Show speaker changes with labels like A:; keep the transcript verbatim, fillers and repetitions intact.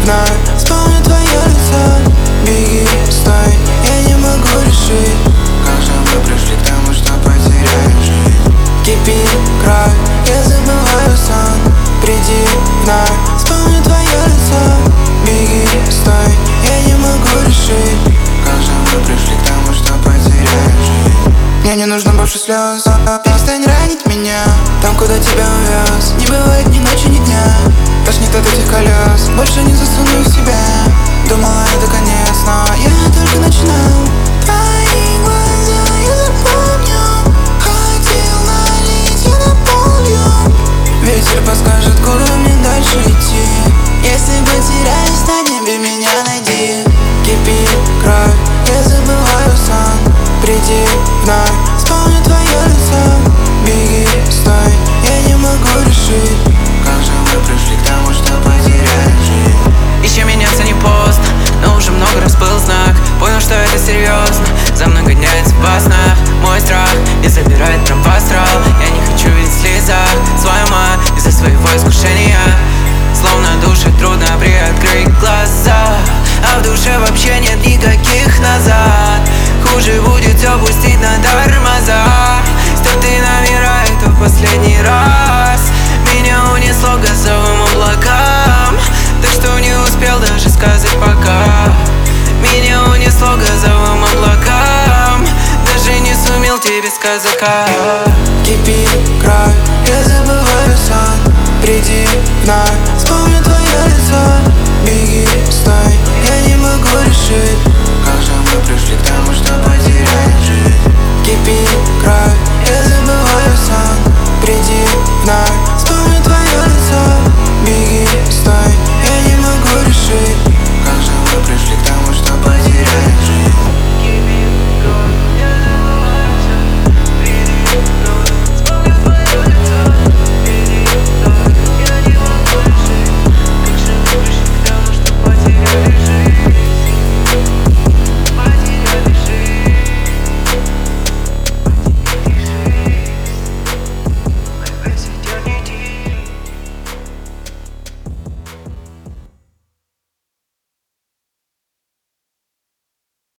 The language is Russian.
A: вновь, вспомню твое лицо. Беги, стой, я не могу решить, как же мы пришли к тому, что потеряли жизнь. Кипит кровь, я забываю сон. Приди вновь, вспомню твое лицо. Беги, стой, я не могу решить, как же мы пришли к тому, что потеряли жизнь. Мне не нужно больше слез. Перестань ранить меня там, куда тебя увез. Не бывает ни ночи, ни дня, тошнит от этих колес. Больше не засуну их в себя. Думала, это конец, но я только начинал. Твои глаза я запомню. Хотел налить, я наполню. Ветер подскажет, куда мне дальше идти. Если потеряюсь на небе, меня найди. Кипит кровь, я забываю сон. Приди вновь, вспомню твое лицо. Беги, стой, я не могу решить, как же мы пришли к тому, что потеряли жизнь.
B: Еще меняться не поздно, но уже много раз был знак. Понял, что это серьезно, за мной гоняется во снах. Мой страх не забирает прям в астрал. Я не хочу видеть в слезах свою мать из-за своего искушения. Словно душе трудно приоткрыть глаза, а в душе вообще нет никаких назад. Хуже будет все пустить на тормоза. Стертые номера, это в последний раз. Меня унесло к газовым облакам, так что не успел даже сказать пока. Меня унесло к газовым облакам, даже не сумел тебе сказать как.
A: Кипит кровь, я забываю сон. Приди вновь, вспомни